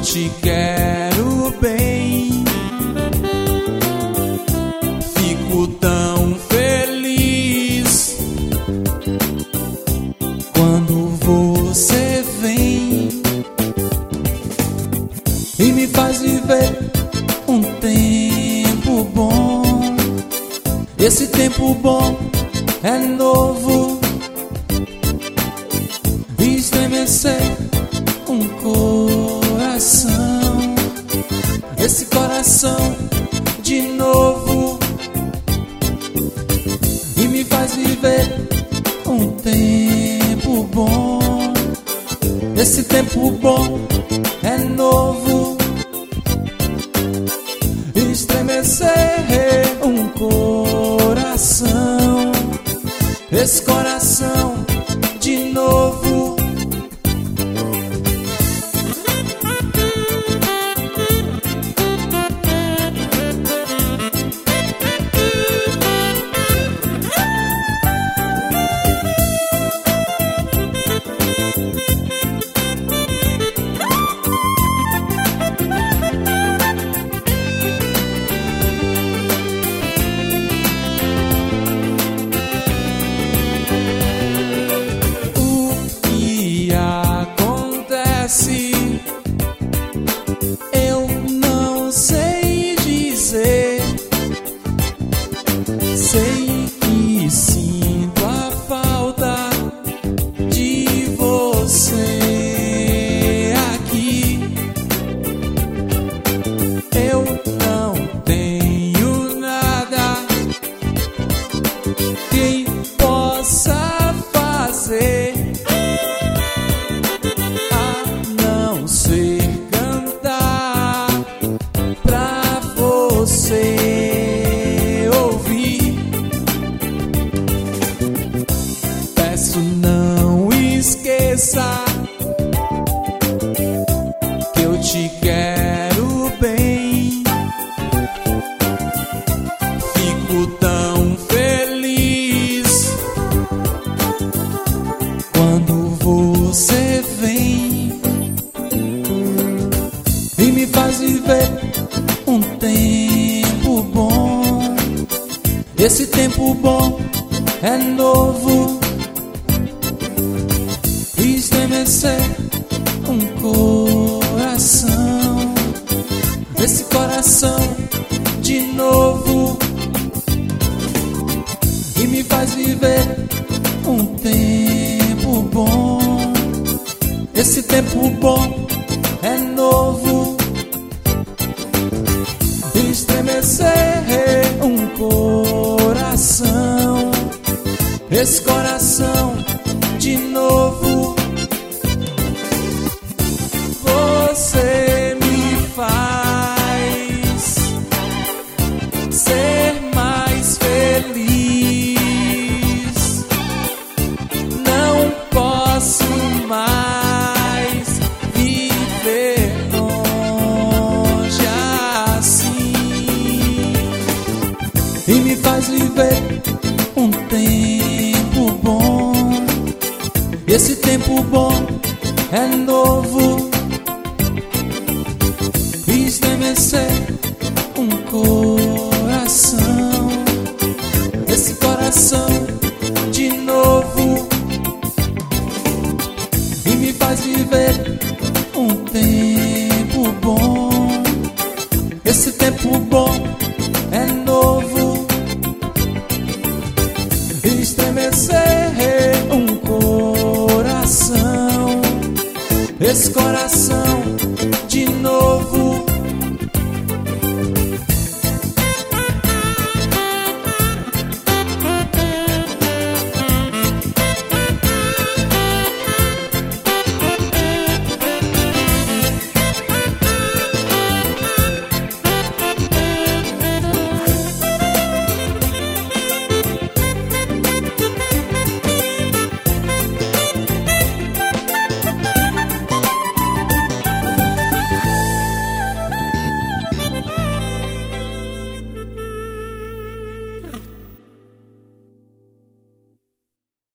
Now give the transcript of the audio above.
te quero bem. Fico tão feliz quando você vem e me faz viver um tempo bom. Esse tempo bom é novo e estremecer um coração. Esse coração de novo e me faz viver um tempo bom. Esse tempo bom é novo e estremecer um coração. Esse coração de novo. Eu não sei dizer, sei que sinto a falta de você aqui. Eu não tenho nada que possa fazer cantar pra você ouvir. Peço, não esqueça que eu te quero bem. Fico tão feliz quando você vem e me faz viver um tempo bom. Esse tempo bom é novo e estremecer um coração. Esse coração de novo e me faz viver um tempo bom. Esse tempo bom é novo e estremecer um coração. Esse coração de novo. Você me faz ser mais feliz. Não posso mais viver longe assim e me faz viver um tempo bom. Esse tempo bom é novo e estremecer um coração.